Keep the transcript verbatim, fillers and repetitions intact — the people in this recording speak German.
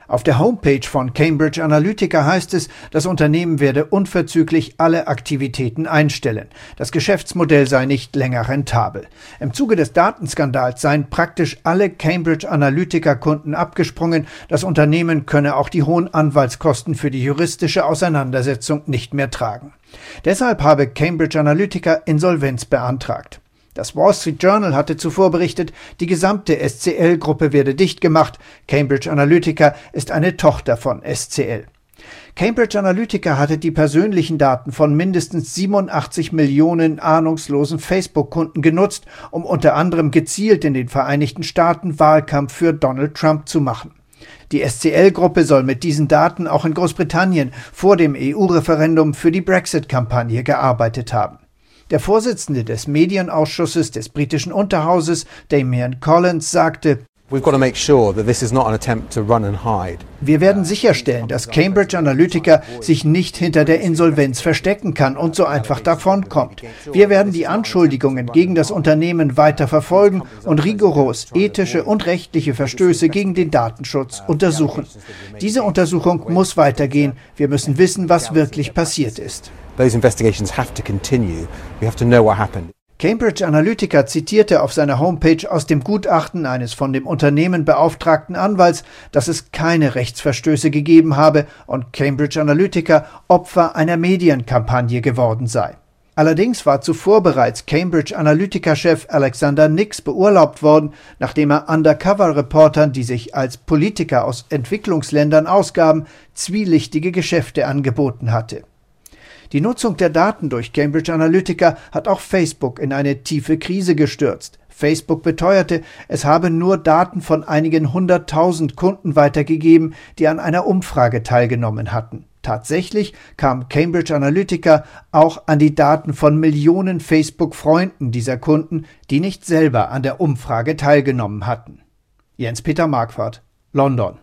Auf der Homepage von Cambridge Analytica heißt es, das Unternehmen werde unverzüglich alle Aktivitäten einstellen. Das Geschäftsmodell sei nicht länger rentabel. Im Zuge des Datenskandals seien praktisch alle Cambridge Analytica-Kunden abgesprungen. Das Unternehmen könne auch die hohen Anwaltskosten für die juristische Auseinandersetzung nicht mehr tragen. Deshalb habe Cambridge Analytica Insolvenz beantragt. Das Wall Street Journal hatte zuvor berichtet, die gesamte S C L-Gruppe werde dicht gemacht. Cambridge Analytica ist eine Tochter von S C L. Cambridge Analytica hatte die persönlichen Daten von mindestens siebenundachtzig Millionen ahnungslosen Facebook-Kunden genutzt, um unter anderem gezielt in den Vereinigten Staaten Wahlkampf für Donald Trump zu machen. Die S C L-Gruppe soll mit diesen Daten auch in Großbritannien vor dem E U-Referendum für die Brexit-Kampagne gearbeitet haben. Der Vorsitzende des Medienausschusses des britischen Unterhauses, Damian Collins, sagte: Wir werden sicherstellen, dass Cambridge Analytica sich nicht hinter der Insolvenz verstecken kann und so einfach davonkommt. Wir werden die Anschuldigungen gegen das Unternehmen weiter verfolgen und rigoros ethische und rechtliche Verstöße gegen den Datenschutz untersuchen. Diese Untersuchung muss weitergehen. Wir müssen wissen, was wirklich passiert ist. Those investigations have to continue. We have to know what happened. Cambridge Analytica zitierte auf seiner Homepage aus dem Gutachten eines von dem Unternehmen beauftragten Anwalts, dass es keine Rechtsverstöße gegeben habe und Cambridge Analytica Opfer einer Medienkampagne geworden sei. Allerdings war zuvor bereits Cambridge Analytica-Chef Alexander Nix beurlaubt worden, nachdem er Undercover-Reportern, die sich als Politiker aus Entwicklungsländern ausgaben, zwielichtige Geschäfte angeboten hatte. Die Nutzung der Daten durch Cambridge Analytica hat auch Facebook in eine tiefe Krise gestürzt. Facebook beteuerte, es habe nur Daten von einigen hunderttausend Kunden weitergegeben, die an einer Umfrage teilgenommen hatten. Tatsächlich kam Cambridge Analytica auch an die Daten von Millionen Facebook-Freunden dieser Kunden, die nicht selber an der Umfrage teilgenommen hatten. Jens-Peter Marquardt, London.